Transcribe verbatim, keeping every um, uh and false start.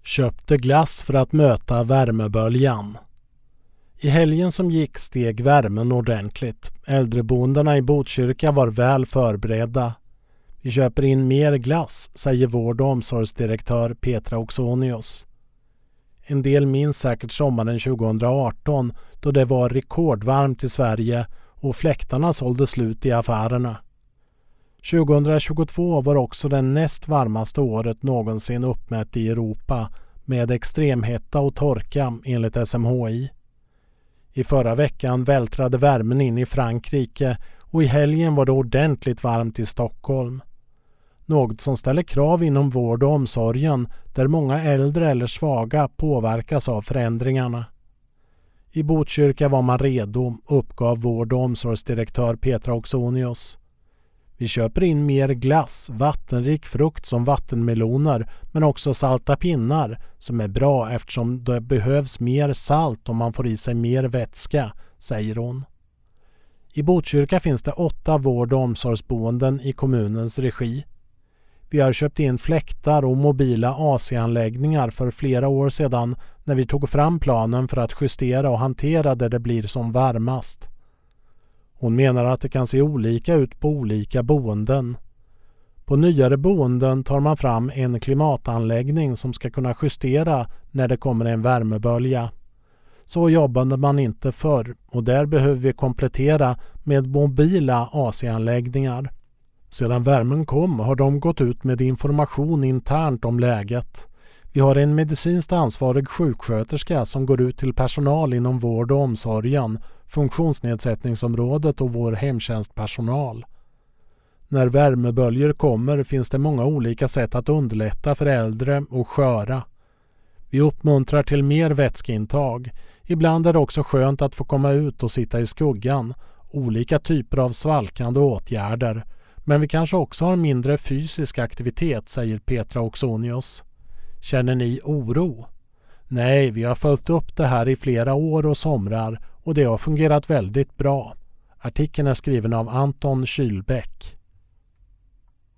Köpte glass för att möta värmeböljan. I helgen som gick steg värmen ordentligt. Äldreboendena i Botkyrka var väl förberedda. Vi köper in mer glass, säger vård- och omsorgsdirektör Petra Oxonius. En del minns säkert sommaren tjugohundraarton då det var rekordvarmt i Sverige och fläktarna sålde slut i affärerna. tjugohundratjugotvå var också det näst varmaste året någonsin uppmätt i Europa med extremhetta och torka enligt S M H I. I förra veckan vältrade värmen in i Frankrike och i helgen var det ordentligt varmt i Stockholm. Något som ställer krav inom vård- och omsorgen där många äldre eller svaga påverkas av förändringarna. I Botkyrka var man redo, uppgav vård- och omsorgsdirektör Petra Oxonius. Vi köper in mer glass, vattenrik frukt som vattenmeloner men också salta pinnar som är bra eftersom det behövs mer salt om man får i sig mer vätska, säger hon. I Botkyrka finns det åtta vård- och omsorgsboenden i kommunens regi. Vi har köpt in fläktar och mobila A C-anläggningar för flera år sedan när vi tog fram planen för att justera och hantera där det blir som varmast. Hon menar att det kan se olika ut på olika boenden. På nyare boenden tar man fram en klimatanläggning som ska kunna justera när det kommer en värmebölja. Så jobbade man inte förr och där behöver vi komplettera med mobila A C-anläggningar. Sedan värmen kom har de gått ut med information internt om läget. Vi har en medicinskt ansvarig sjuksköterska som går ut till personal inom vård- och omsorgen, funktionsnedsättningsområdet och vår hemtjänstpersonal. När värmeböljor kommer finns det många olika sätt att underlätta för äldre och sköra. Vi uppmuntrar till mer vätskeintag. Ibland är det också skönt att få komma ut och sitta i skuggan. Olika typer av svalkande åtgärder. Men vi kanske också har mindre fysisk aktivitet, säger Petra Oxonius. Känner ni oro? Nej, vi har följt upp det här i flera år och somrar och det har fungerat väldigt bra. Artikeln är skriven av Anton Kylbäck.